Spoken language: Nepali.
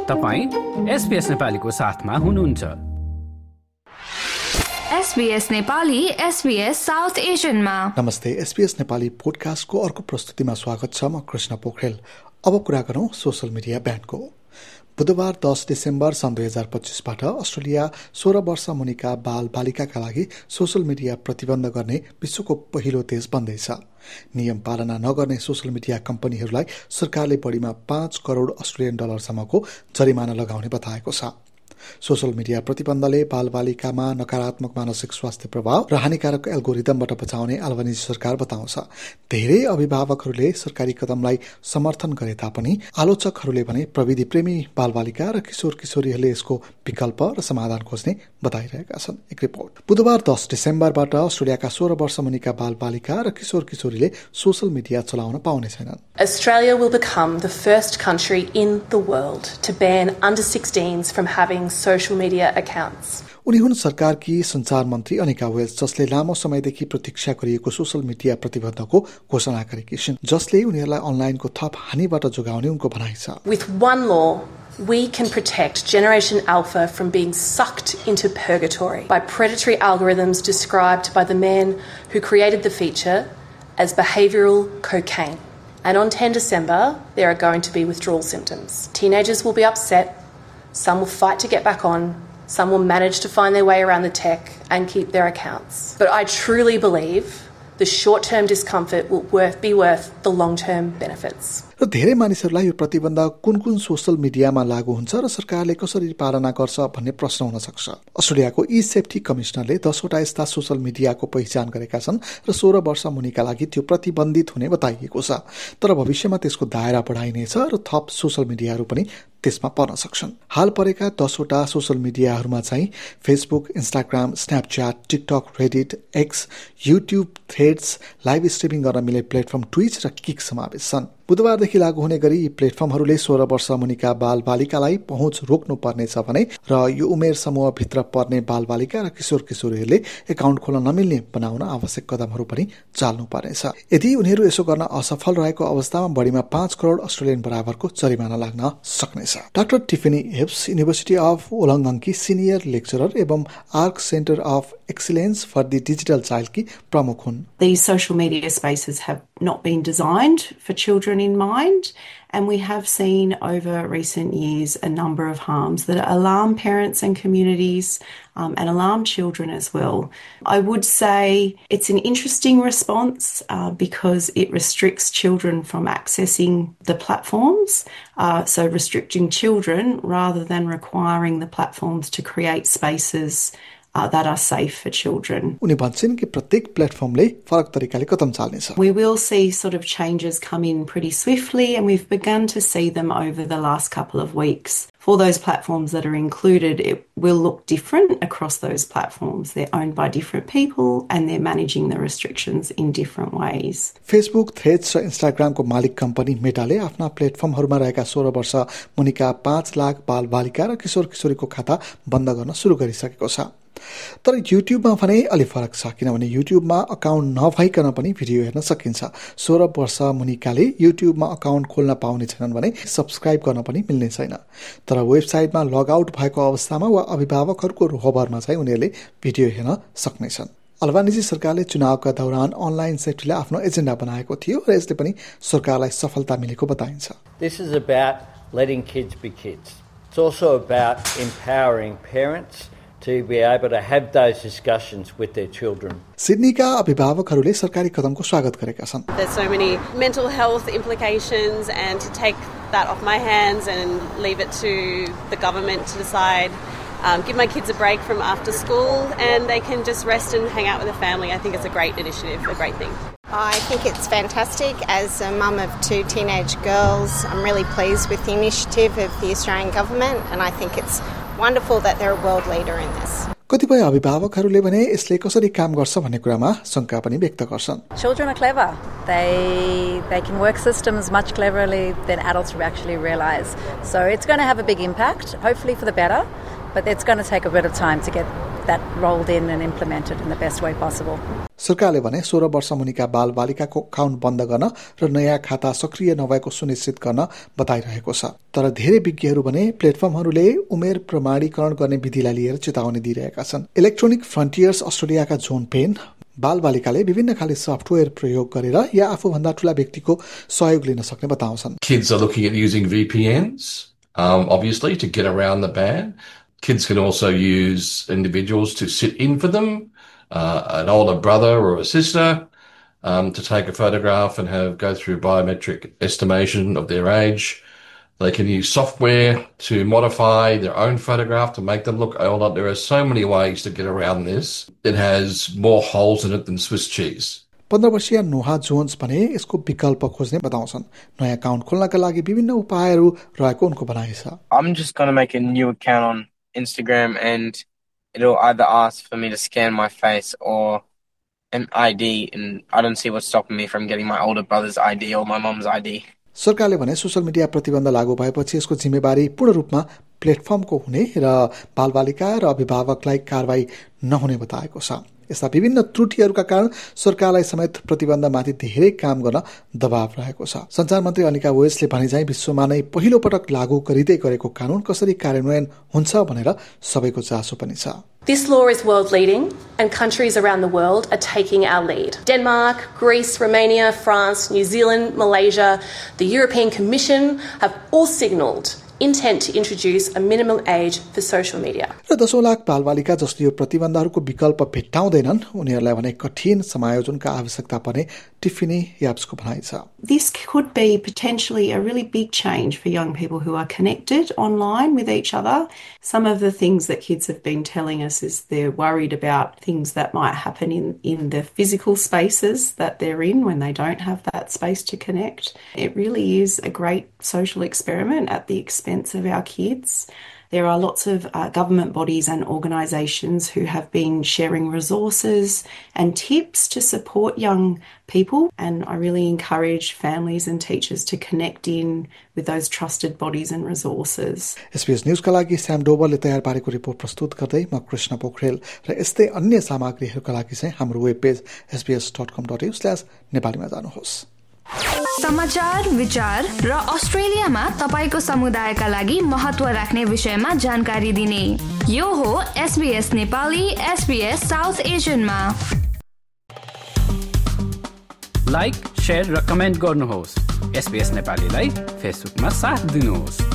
तपाईं SBS नेपालीको साथमा हुनुहुन्छ। SBS नेपाली SBS साउथ एशियनमा। नमस्ते, SBS नेपाली पोडकास्टको अर्को प्रस्तुतिमा स्वागत छ। म कृष्ण पोखरेल। अब कुरा गरौं सोशल मिडिया ब्यानको। बुधबार 10 डिसेम्बर सन् 2025बाट अस्ट्रेलिया 16 वर्ष मुनिका बाल बालिकाका लागि सोशल मिडिया प्रतिबन्ध गर्ने विश्वको पहिलो देश बन्दैछ। नियम पालना नगर्ने सोशल मिडिया कम्पनीहरूलाई सरकारले बढीमा 5 करोड अस्ट्रेलियन डलरसम्मको जरिमाना लगाउने बताएको छ। सोशल मिडिया प्रतिबन्धले बालबालिकामा नकारात्मक मानसिक स्वास्थ्य प्रभाव र हानिकारक एल्गोरिदमबाट बचाउने अल्बनिज सरकार बताउँछ। धेरै अभिभावकहरूले सरकारी कदमलाई समर्थन गरे तापनि आलोचकहरूले भने प्रविधि प्रेमी बालबालिका र किशोर किशोरीहरूले यसको विकल्प र समाधान खोज्ने बताइरहेका छन्। एक रिपोर्ट। बुधबार 10 डिसेम्बरबाट अस्ट्रेलियाका 16 वर्ष मुनिका बालबालिका र किशोर किशोरीले सोशल मिडिया चलाउन पाउने छैनन्। Australia will become the first country in the world to ban under 16s from having social media accounts. उनी हुन् सरकारकी सञ्चार मन्त्री अनिका वेल्स, जसले लामो समयदेखि प्रतीक्षा गरिएको सोशल मिडिया प्रतिबन्धको घोषणा गरेकी छिन्, जसले उनीहरूलाई अनलाइनको थप हानिबाट जोगाउने उनको भनाइ छ। With one law, we can protect Generation Alpha from being sucked into purgatory by predatory algorithms described by the men who created the feature as behavioural cocaine. And on 10 December, there are going to be withdrawal symptoms. Teenagers will be upset, some will fight to get back on, some will manage to find their way around the tech and keep their accounts. But I truly believe the short-term discomfort will be worth the long-term benefits. र धेरै मानिसहरूलाई यो प्रतिबन्ध कुन कुन सोशल मिडियामा लागू हुन्छ र सरकारले कसरी पालना गर्छ भन्ने प्रश्न हुन सक्छ। अस्ट्रेलियाको ई सेफ्टी कमिश्नरले 10 वटा यस्ता सोशल मिडियाको पहिचान गरेका छन् र 16 वर्ष मुनिका लागि त्यो प्रतिबन्धित हुने बताइएको छ। तर भविष्यमा त्यसको दायरा बढाइनेछ र थप सोशल मिडियाहरू पनि त्यसमा पर्न सक्छन्। हाल परेका 10 वटा सोशल मिडियाहरूमा चाहिँ Facebook, Instagram, Snapchat, TikTok, Reddit, X, YouTube, Threads, live streaming गर्न मिल्ने प्लेटफर्म ट्विच र किक समावेश छन्। बुधबारदेखि लागू हुने गरी यी प्लेटफर्महरूले 16 वर्ष मुनिका बालबालिकालाई पहुँच रोक्नु पर्नेछ भने र यो उमेर समूहभित्र पर्ने बालबालिका र किशोर किशोरीहरूले एकाउन्ट खोल्न नमिल्ने बनाउन आवश्यक कदमहरू पनि चाल्नु पर्नेछ। यदि उनीहरू यसो गर्न असफल रहेको अवस्थामा बढीमा 5 करोड अस्ट्रेलियन बराबरको जरिमाना लाग्न सक्नेछ। Doctor Tiffany Hips, university of वोलङ्गङकी सिनियर लेक्चरर एवं ARC centre of excellence for the digital child की प्रमुख हुन्। These social media spaces have not been designed for children in mind, and we have seen over recent years a number of harms that alarm parents and communities and alarm children as well. I would say it's an interesting response because it restricts children from accessing the platforms, so restricting children rather than requiring the platforms to create spaces that are safe for children. उनी भन्छन् कि प्रत्येक प्लेटफर्मले फरक तरिकाले कदम चाल्नेछ। We will see sort of changes come in pretty swiftly, and we've begun to see them over the last couple of weeks. For those platforms that are included, it will look different across those platforms. They're owned by different people and they're managing the restrictions in different ways. Facebook, Threads र इन्स्टाग्रामको मालिक कम्पनी मेटाले आफ्ना प्लेटफर्महरूमा रहेका 16 वर्ष मुनिका 5 लाख बालबालिका र किशोर किशोरीको खाता बन्द गर्न सुरु गरिसकेको छ। तर युट्युबमा भने अलि फरक छ, किनभने युट्युबमा अकाउन्ट नभइकन पनि भिडियो हेर्न सकिन्छ। 16 वर्ष मुनिकाले युट्युबमा अकाउन्ट खोल्न पाउने छैनन् भने सब्स्क्राइब गर्न पनि मिल्ने छैन। तर वेबसाइटमा लग आउट भएको अवस्थामा वा अभिभावकहरूको रोहबरमा चाहिँ उनीहरूले भिडियो हेर्न सक्नेछन्। अल्बानिजी सरकारले चुनावका दौरान अनलाइन सेफ्टीलाई आफ्नो एजेन्डा बनाएको थियो र यसले पनि सरकारलाई सफलता मिलेको बताइन्छ। This is about letting kids be kids. It's also about empowering parents to be able to have those discussions with their children. सिडनीका अभिभावकहरूले सरकारी कदमको स्वागत गरेका छन्। There's so many mental health implications, and to take that off my hands and leave it to the government to decide, give my kids a break from after school and they can just rest and hang out with their family. I think it's a great initiative, a great thing. I think it's fantastic. As a mum of 2 teenage girls, I'm really pleased with the initiative of the Australian government, and I think it's wonderful that they're a world leader in this. कतिपय अभिभावकहरूले भने यसले कसरी काम गर्छ भन्ने कुरामा शंका पनि व्यक्त गर्छन्। Children are clever. They can work systems much cleverly than adults actually realize. So it's going to have a big impact, hopefully for the better, but it's going to take a bit of time to get that rolled in and implemented in the best way possible. सरकारले भने 16 वर्ष मुनिका बालबालिकाको अकाउन्ट बन्द गर्न र नयाँ खाता सक्रिय नभएको सुनिश्चित गर्न बताइरहेको छ। तर धेरै विज्ञहरू भने प्लेटफर्महरूले उमेर प्रमाणीकरण गर्ने विधिलाई लिएर चेतावनी दिइरहेका छन्। इलेक्ट्रोनिक फ्रन्टियर्स अस्ट्रेलियाका जोन पेन बालबालिकाले विभिन्न खाले सफ्टवेयर प्रयोग गरेर या आफूभन्दा ठूला व्यक्तिको सहयोग लिन सक्ने बताउँछन्। Kids are looking at using VPNs, obviously, to get around the ban. Kids can also use individuals to sit in for them, an older brother or a sister, to take a photograph and go through biometric estimation of their age. They can use software to modify their own photograph to make them look older. There are so many ways to get around this. It has more holes in it than Swiss cheese. 15 वर्षीय नोहा जोन्स भने यसको विकल्प खोज्ने बताउँछन्। नयाँ अकाउन्ट खोल्नका लागि विभिन्न उपायहरू रहेको उनको भनाइ छ। I'm just going to make a new account on Instagram and it'll either ask for me to scan my face or an ID, and I don't see what's stopping me from getting my older brother's ID or my mom's ID. सरकारले भने सोशल मिडिया प्रतिबन्ध लागू भएपछि यसको जिम्मेवारी पूर्ण रूपमा प्लेटफर्मको हुने र बालबालिका र अभिभावकलाई कारबाही नहुने बताएको छ। यस्ता विभिन्न त्रुटिहरूका कारण सरकारलाई समेत प्रतिबन्धमाथि धेरै काम गर्न दबाव रहेको छ। सञ्चार मन्त्री अनिका वेल्सले भने चाहिँ विश्वमा नै पहिलो पटक लागू गरिँदै गरेको कानून कसरी कार्यान्वयन हुन्छ भनेर सबैको चासो पनि छ। This law is world leading and countries around the world are taking our lead. Denmark, Greece, Romania, France, New Zealand, Malaysia, the European Commission have all signalled intent to introduce a minimum age for social media. र 10 लाख बालबालिका जसले यो प्रतिबन्धहरूको विकल्प भेट्टाउँदैनन् उनीहरूलाई भने कठिन समायोजनका आवश्यकता पर्ने टिफिनी याप्सको भनाइ छ। This could be potentially a really big change for young people who are connected online with each other. Some of the things that kids have been telling us is they're worried about things that might happen in the physical spaces that they're in when they don't have that space to connect. It really is a great social experiment at the expense of our kids. There are lots of government bodies and organisations who have been sharing resources and tips to support young people, and I really encourage families and teachers to connect in with those trusted bodies and resources. SBS न्यूजका लागि स्याम डोबरले तयार पारेको रिपोर्ट प्रस्तुत गर्दै म कृष्ण पोखरेल र यस्तै अन्य सामग्रीहरूका लागि चाहिँ हाम्रो वेब पेज sbs.com.au/नेपालीमा जानुहोस्। समाचार, विचार र अस्ट्रेलियामा तपाईको समुदायका लागि महत्व राख्ने विषयमा जानकारी दिने यो हो SBS नेपाली SBS साउथ एशियनमा। लाइक, शेयर र कमेन्ट गर्नुहोस्। SBS नेपालीलाई फेसबुकमा साथ दिनुहोस्।